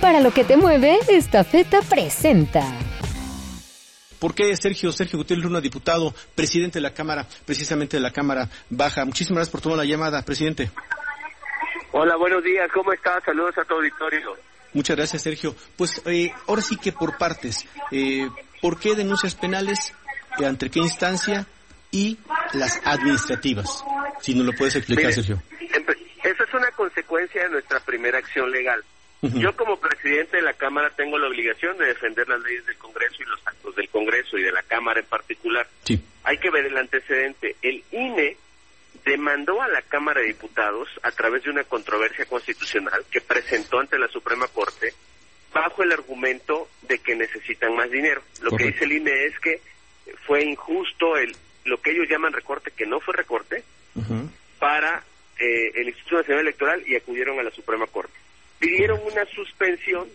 Para lo que te mueve, Estafeta presenta. ¿Por qué Sergio Gutiérrez Luna, diputado, presidente de la Cámara, precisamente de la Cámara Baja? Muchísimas gracias por tomar la llamada, presidente. Hola, buenos días, ¿cómo estás? Saludos a tu auditorio. Muchas gracias, Sergio. Pues ahora sí que por partes. ¿Por qué denuncias penales? ¿Ante qué instancia? Y las administrativas. Si nos lo puedes explicar, mire, Sergio. Esa es una consecuencia de nuestra primera acción legal. Yo como presidente de la Cámara tengo la obligación de defender las leyes del Congreso y los actos del Congreso y de la Cámara en particular. Sí. Hay que ver el antecedente. El INE demandó a la Cámara de Diputados a través de una controversia constitucional que presentó ante la Suprema Corte bajo el argumento de que necesitan más dinero. Lo que dice el INE es que fue injusto lo que ellos llaman recorte, que no fue recorte, para el Instituto Nacional Electoral, y acudieron a la Suprema Corte. Pidieron una suspensión,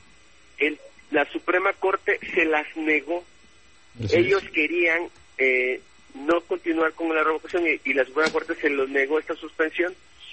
la Suprema Corte se las negó. Ellos querían no continuar con la revocación y la Suprema Corte se los negó esta suspensión.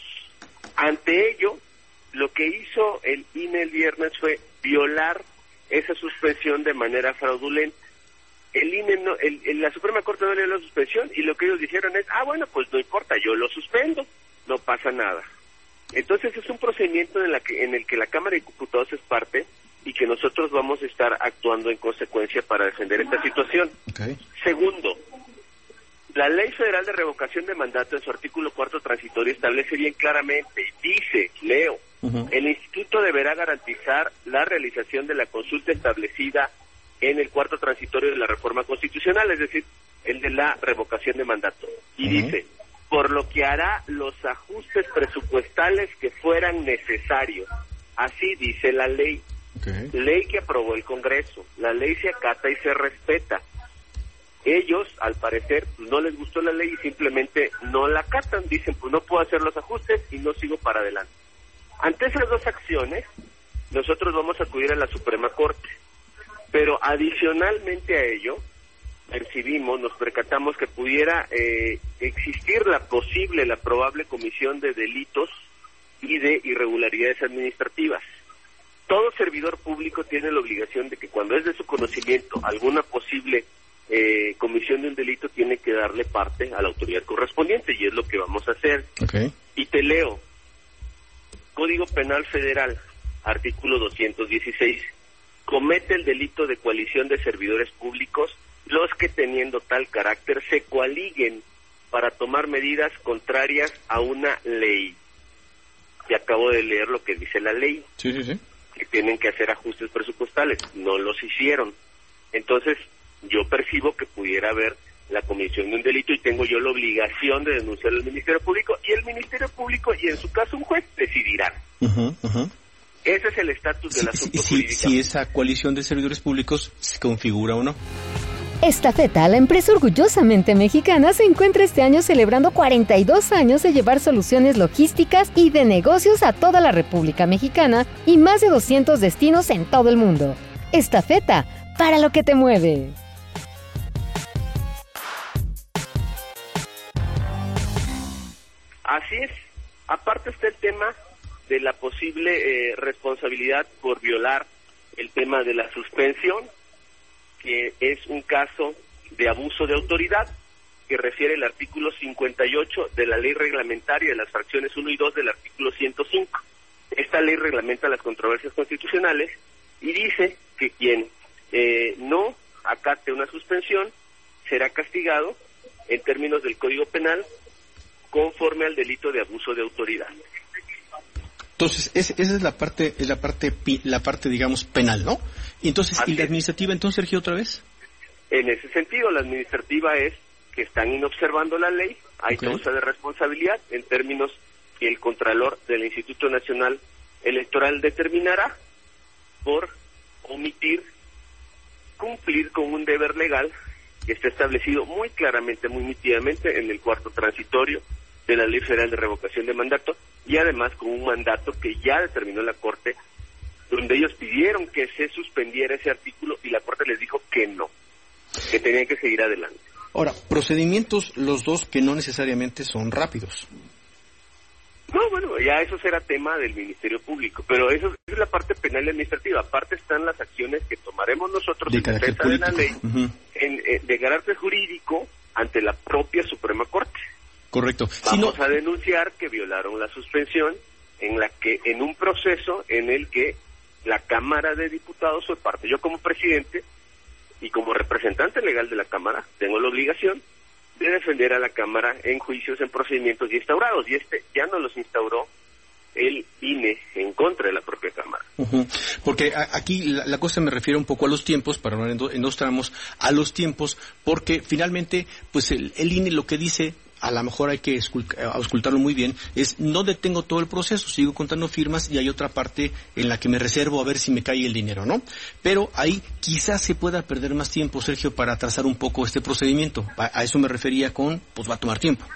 Ante ello, lo que hizo el INE el viernes fue violar esa suspensión de manera fraudulenta. El INE la Suprema Corte no le dio la suspensión y lo que ellos dijeron es, bueno, pues no importa, yo lo suspendo, no pasa nada. Entonces es un procedimiento en el que la Cámara de Diputados es parte y que nosotros vamos a estar actuando en consecuencia para defender esta situación. Okay. Segundo, la Ley Federal de Revocación de Mandato en su artículo 4 transitorio establece bien claramente, dice, leo, el Instituto deberá garantizar la realización de la consulta establecida en el 4 transitorio de la reforma constitucional, es decir, el de la revocación de mandato. Y dice, por lo que hará los ajustes presupuestales que fueran necesarios. Así dice la ley. Okay. Ley que aprobó el Congreso. La ley se acata y se respeta. Ellos, al parecer, no les gustó la ley y simplemente no la acatan. Dicen, pues no puedo hacer los ajustes y no sigo para adelante. Ante esas dos acciones, nosotros vamos a acudir a la Suprema Corte. Pero adicionalmente a ello, nos percatamos que pudiera existir la probable comisión de delitos y de irregularidades administrativas. Todo servidor público tiene la obligación de que cuando es de su conocimiento alguna posible comisión de un delito, tiene que darle parte a la autoridad correspondiente, y es lo que vamos a hacer. Okay. Y te leo, Código Penal Federal, artículo 216, comete el delito de coalición de servidores públicos los que teniendo tal carácter se coaliguen para tomar medidas contrarias a una ley. Y acabo de leer lo que dice la ley. Sí. Que tienen que hacer ajustes presupuestales. No los hicieron. Entonces, yo percibo que pudiera haber la comisión de un delito y tengo yo la obligación de denunciar al Ministerio Público, y el Ministerio Público, y en su caso un juez, decidirán. Ese es el estatus del asunto jurídico. Si esa coalición de servidores públicos se configura o no. Estafeta, la empresa orgullosamente mexicana, se encuentra este año celebrando 42 años de llevar soluciones logísticas y de negocios a toda la República Mexicana y más de 200 destinos en todo el mundo. Estafeta, para lo que te mueve. Así es. Aparte está el tema de la posible responsabilidad por violar el tema de la suspensión, que es un caso de abuso de autoridad que refiere el artículo 58 de la ley reglamentaria de las fracciones 1 y 2 del artículo 105. Esta ley reglamenta las controversias constitucionales y dice que quien no acate una suspensión será castigado en términos del Código Penal conforme al delito de abuso de autoridad. Entonces, esa es la parte, digamos, penal, ¿no? Entonces, ¿y la administrativa, entonces, Sergio, otra vez? En ese sentido, la administrativa es que están inobservando la ley, hay causa de responsabilidad en términos que el Contralor del Instituto Nacional Electoral determinará por omitir cumplir con un deber legal que está establecido muy claramente, muy nítidamente en el 4 transitorio de la Ley Federal de Revocación de Mandato, y además con un mandato que ya determinó la Corte, donde ellos pidieron que se suspendiera ese artículo y la Corte les dijo que no, que tenían que seguir adelante. Ahora, procedimientos los dos que no necesariamente son rápidos. No, bueno, ya eso será tema del Ministerio Público, pero eso es la parte penal y administrativa. Aparte están las acciones que tomaremos nosotros de en defensa de la ley, de carácter jurídico ante la propia Suprema Corte. Correcto. Vamos a denunciar que violaron la suspensión en un proceso en el que la Cámara de Diputados fue parte. Yo como presidente y como representante legal de la Cámara tengo la obligación de defender a la Cámara en juicios, en procedimientos ya instaurados, y ya no los instauró el INE en contra de la propia Cámara. Porque aquí la cosa me refiere un poco a los tiempos, para hablar en dos tramos, a los tiempos, porque finalmente, pues el INE lo que dice, a lo mejor hay que auscultarlo muy bien, es no detengo todo el proceso, sigo contando firmas y hay otra parte en la que me reservo a ver si me cae el dinero, ¿no? Pero ahí quizás se pueda perder más tiempo, Sergio, para trazar un poco este procedimiento. A eso me refería pues va a tomar tiempo.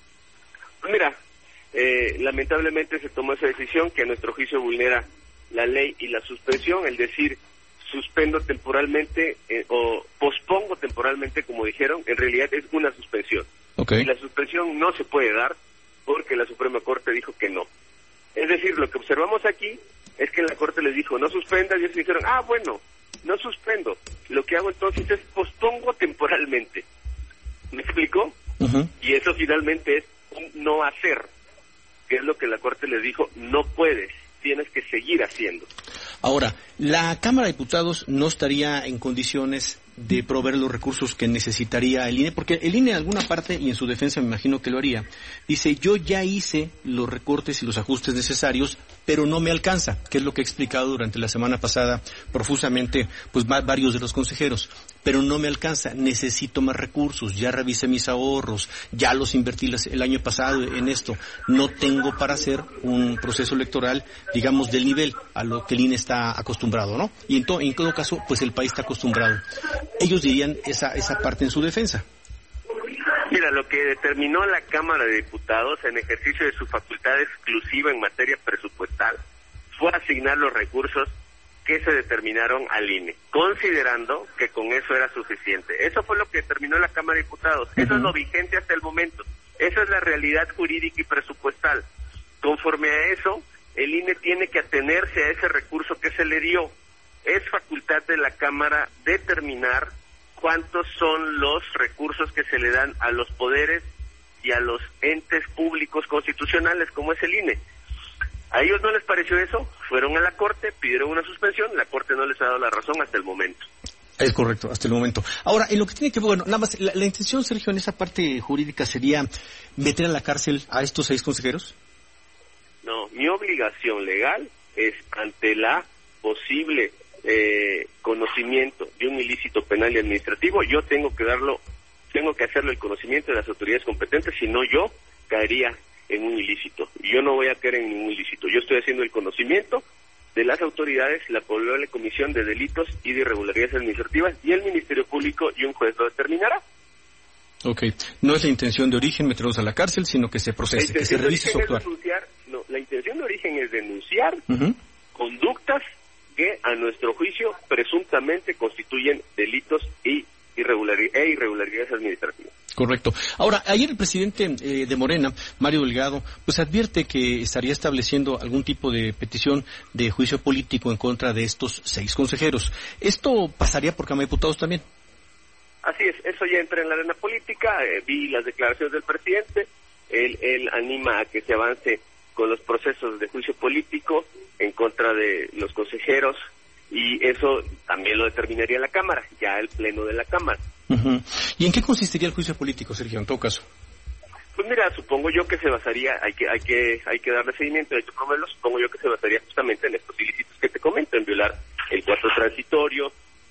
Mira, lamentablemente se tomó esa decisión que a nuestro juicio vulnera la ley y la suspensión, el decir suspendo temporalmente o pospongo temporalmente, como dijeron, en realidad es una suspensión. Okay. Y la suspensión no se puede dar porque la Suprema Corte dijo que no. Es decir, lo que observamos aquí es que la Corte les dijo no suspenda, y ellos dijeron, bueno, no suspendo. Lo que hago entonces es pospongo temporalmente. ¿Me explicó? Y eso finalmente es un no hacer, que es lo que la Corte les dijo, no puedes, tienes que seguir haciendo. Ahora, la Cámara de Diputados no estaría en condiciones de proveer los recursos que necesitaría el INE, porque el INE en alguna parte, y en su defensa me imagino que lo haría, dice, yo ya hice los recortes y los ajustes necesarios, pero no me alcanza, que es lo que he explicado durante la semana pasada profusamente, pues varios de los consejeros, pero no me alcanza, necesito más recursos, ya revisé mis ahorros, ya los invertí el año pasado en esto, no tengo para hacer un proceso electoral, digamos, del nivel a lo que el INE está acostumbrado, ¿no? Y en todo caso, pues el país está acostumbrado. Ellos dirían esa parte en su defensa. Mira, lo que determinó la Cámara de Diputados en ejercicio de su facultad exclusiva en materia presupuestal fue asignar los recursos que se determinaron al INE, considerando que con eso era suficiente. Eso fue lo que determinó la Cámara de Diputados. Eso es lo vigente hasta el momento. Esa es la realidad jurídica y presupuestal. Conforme a eso, el INE tiene que atenerse a ese recurso que se le dio. Es facultad de la Cámara determinar cuántos son los recursos que se le dan a los poderes y a los entes públicos constitucionales, como es el INE. A ellos no les pareció eso, fueron a la Corte, pidieron una suspensión, la Corte no les ha dado la razón hasta el momento. Es correcto, hasta el momento. Ahora, en lo que tiene que ver, bueno, nada más, la intención, Sergio, en esa parte jurídica sería meter a la cárcel a estos 6 consejeros. No, mi obligación legal es ante la posible conocimiento de un ilícito penal y administrativo, yo tengo que hacerlo el conocimiento de las autoridades competentes, si no yo caería en un ilícito. Yo no voy a caer en ningún ilícito, yo estoy haciendo el conocimiento de las autoridades, la probable comisión de delitos y de irregularidades administrativas, y el Ministerio Público y un juez lo determinará. Ok, no es la intención de origen meterlos a la cárcel, sino que se procese, que se revise su actuar. La intención de origen es denunciar conductas que a nuestro juicio presuntamente constituyen delitos e irregularidades administrativas. Correcto. Ahora, ayer el presidente de Morena, Mario Delgado, pues advierte que estaría estableciendo algún tipo de petición de juicio político en contra de estos 6 consejeros. ¿Esto pasaría por Cámara de Diputados también? Así es, eso ya entra en la arena política, vi las declaraciones del presidente, él anima a que se avance con los procesos de juicio político en contra de los consejeros, y eso también lo determinaría la Cámara, ya el Pleno de la Cámara. ¿Y en qué consistiría el juicio político, Sergio, en todo caso? Pues mira, supongo yo que se basaría, hay que darle seguimiento, hay que promoverlo, supongo yo que se basaría justamente en estos ilícitos que te comento, en violar el 4 transitorio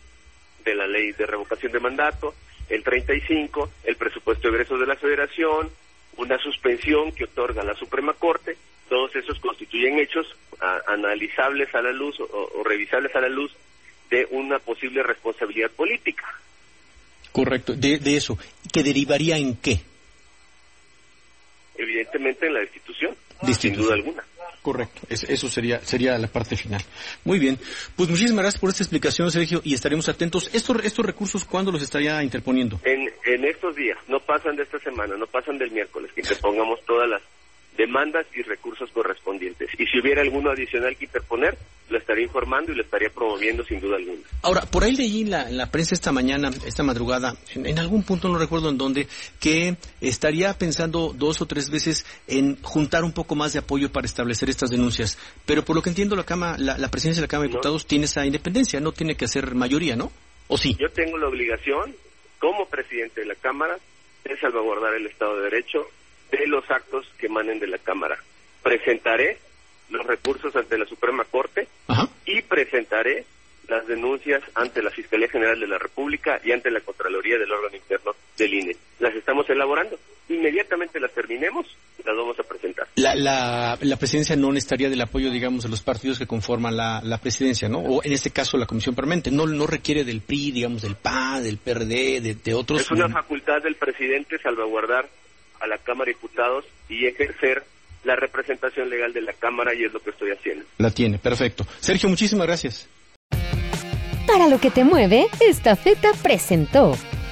de la ley de revocación de mandato, el 35, el presupuesto de egresos de la Federación, una suspensión que otorga la Suprema Corte. Todos esos constituyen hechos analizables a la luz o revisables a la luz de una posible responsabilidad política. Correcto, de eso, ¿que derivaría en qué? Evidentemente en la destitución, sin duda alguna. Correcto, eso sería la parte final. Muy bien, pues muchísimas gracias por esta explicación, Sergio, y estaremos atentos. ¿Estos recursos cuándo los estaría interponiendo? En estos días, no pasan de esta semana, no pasan del miércoles, que interpongamos todas las demandas y recursos correspondientes. Y si hubiera alguno adicional que interponer, lo estaría informando y lo estaría promoviendo sin duda alguna. Ahora, por ahí leí en la prensa esta madrugada, en algún punto, no recuerdo en dónde, que estaría pensando 2 o 3 veces en juntar un poco más de apoyo para establecer estas denuncias. Pero por lo que entiendo, la presidencia de la Cámara de Diputados tiene esa independencia, no tiene que hacer mayoría, ¿no? ¿O sí? Yo tengo la obligación, como presidente de la Cámara, de salvaguardar el Estado de Derecho de los actos que emanen de la Cámara. Presentaré los recursos ante la Suprema Corte. Ajá. Y presentaré las denuncias ante la Fiscalía General de la República y ante la Contraloría del órgano interno del INE. Las estamos elaborando. Inmediatamente las terminemos, las vamos a presentar. La presidencia no necesitaría del apoyo, digamos, de los partidos que conforman la presidencia, ¿no? O en este caso la Comisión Permanente. No requiere del PRI, digamos, del PAN, del PRD, de otros. Es una facultad del presidente salvaguardar a la Cámara de Diputados y ejercer la representación legal de la Cámara, y es lo que estoy haciendo. La tiene, perfecto. Sergio, muchísimas gracias. Para lo que te mueve, Estafeta presentó